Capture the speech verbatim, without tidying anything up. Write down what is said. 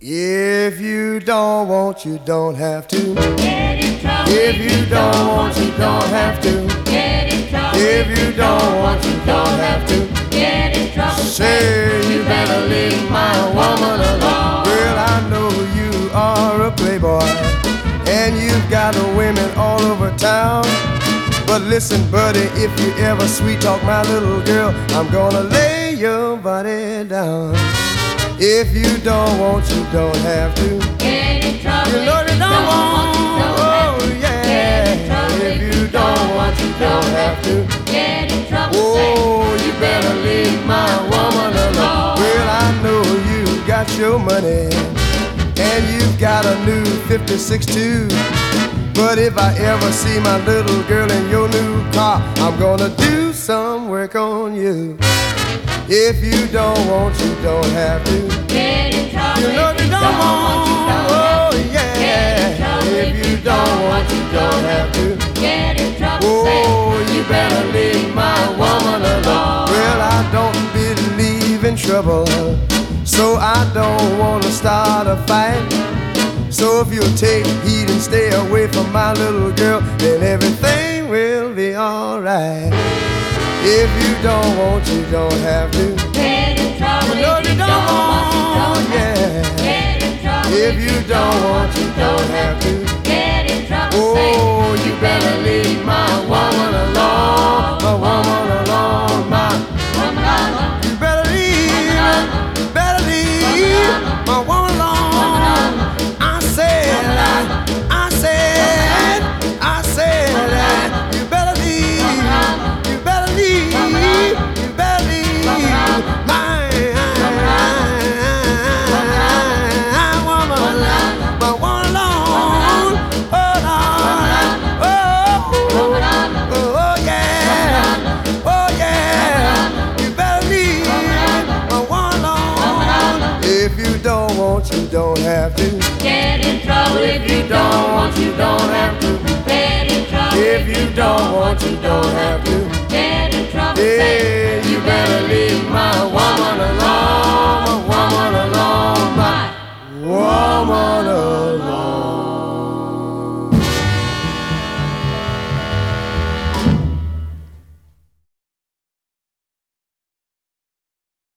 If you don't want, you don't have to. Get in trouble. If you don't want, you don't have to. Get in trouble. If you don't want, you don't have to. Get in trouble. Say you better leave my woman alone. Well, I know you are a playboy, and you've got women all over town. But listen, buddy, if you ever sweet talk my little girl, I'm gonna lay your body down. If you don't want, you don't have to. Get in trouble. You know you don't want. Oh yeah. If you don't want, you don't have to. Get in trouble. Oh, you better leave my woman alone. Well, I know you got your money, and you've got a new fifty-six too. But if I ever see my little girl in your new car, I'm gonna do some work on you. If you don't want, you don't have to. Get in trouble. You know you don't want. Oh yeah. If you don't want, you don't have to. Get in trouble. Oh, you better leave my woman alone. Well, I don't believe in trouble, so I don't wanna start a fight. So if you'll take heed and stay away from my little girl, then everything will be alright. If you don't want, you don't have to. Get in trouble. You know you don't want, yeah. Get in trouble. If you don't want, you don't have to. Get in trouble. Oh, you better leave my woman alone, my woman alone, my. Woman alone. You better leave, you better leave my woman alone. I said, I, I said, I said, you better leave, you better leave, you better leave my woman, my woman alone. Oh Lord, oh, oh yeah, oh yeah, you better leave my woman alone. If you don't want, you don't have to. Get in trouble. If you don't want, you don't have to. Get in trouble. If you don't want, you don't have to. Get in trouble. Hey.